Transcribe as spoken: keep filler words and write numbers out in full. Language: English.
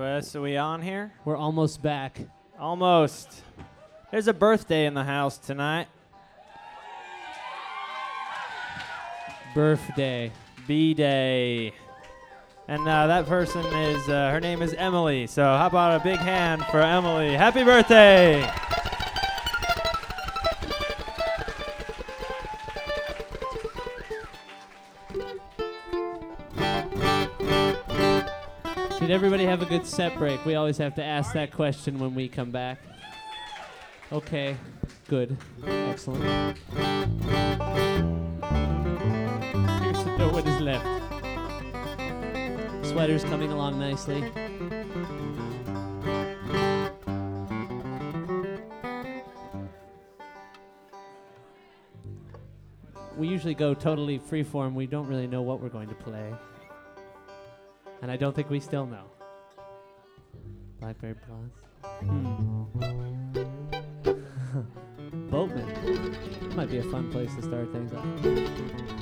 Uh, so we on here? We're almost back. Almost. There's a birthday in the house tonight. Birthday. B-Day. And uh, that person is, uh, her name is Emily. So how about a big hand for Emily? Happy birthday! Did everybody have a good set break? We always have to ask that question when we come back. Okay, good, excellent. Here's to know what is left. Sweater's coming along nicely. We usually go totally freeform. We don't really know what we're going to play. And I don't think we still know. Blackberry Plus. Hmm. Boatman. Might be a fun place to start things off.